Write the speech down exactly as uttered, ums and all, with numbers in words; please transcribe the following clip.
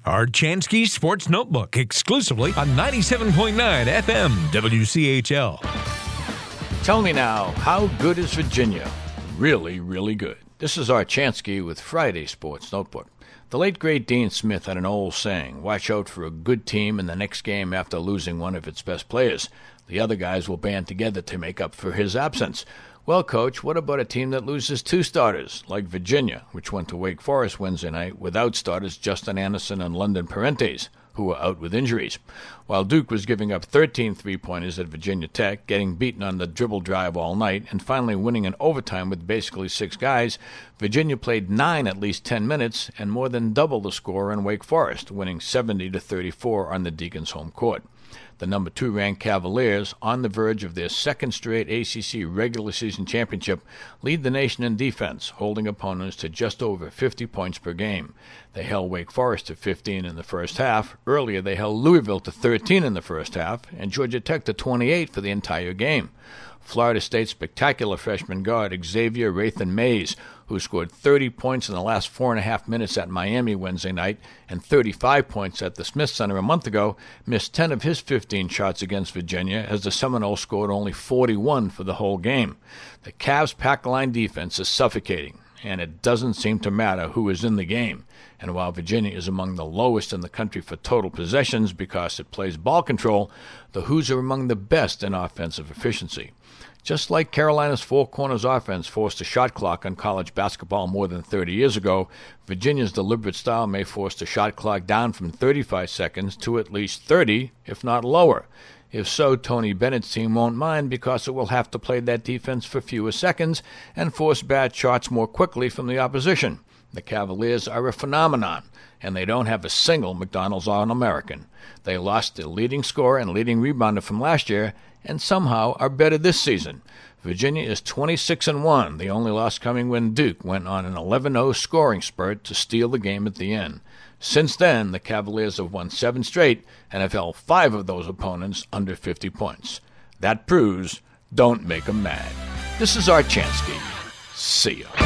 Archansky Sports Notebook, exclusively on ninety-seven point nine F M W C H L. Tell me now, how good is Virginia? Really, really good. This is Archansky with Friday Sports Notebook. The late great Dean Smith had an old saying, watch out for a good team in the next game after losing one of its best players. The other guys will band together to make up for his absence. Well, Coach, what about a team that loses two starters, like Virginia, which went to Wake Forest Wednesday night without starters Justin Anderson and London Parentes, who were out with injuries? While Duke was giving up thirteen three-pointers at Virginia Tech, getting beaten on the dribble drive all night, and finally winning in overtime with basically six guys, Virginia played nine at least ten minutes and more than double the score in Wake Forest, winning seventy to thirty-four on the Deacons' home court. The number two ranked Cavaliers, on the verge of their second straight A C C regular season championship, lead the nation in defense, holding opponents to just over fifty points per game. They held Wake Forest to fifteen in the first half. Earlier, they held Louisville to thirteen in the first half, and Georgia Tech to twenty-eight for the entire game. Florida State's spectacular freshman guard Xavier Rathan-Mays, who scored thirty points in the last four and a half minutes at Miami Wednesday night and thirty-five points at the Smith Center a month ago, missed ten of his fifteen shots against Virginia as the Seminoles scored only forty-one for the whole game. The Cavs' pack line defense is suffocating, and it doesn't seem to matter who is in the game. And while Virginia is among the lowest in the country for total possessions because it plays ball control, the Hoos are among the best in offensive efficiency. Just like Carolina's Four Corners offense forced a shot clock on college basketball more than thirty years ago, Virginia's deliberate style may force the shot clock down from thirty-five seconds to at least thirty, if not lower. If so, Tony Bennett's team won't mind because it will have to play that defense for fewer seconds and force bad shots more quickly from the opposition. The Cavaliers are a phenomenon, and they don't have a single McDonald's All-American. They lost their leading scorer and leading rebounder from last year, and somehow are better this season. Virginia is twenty-six and one, the only loss coming when Duke went on an eleven oh scoring spurt to steal the game at the end. Since then, the Cavaliers have won seven straight and have held five of those opponents under fifty points. That proves, don't make 'em mad. This is Archansky. See ya.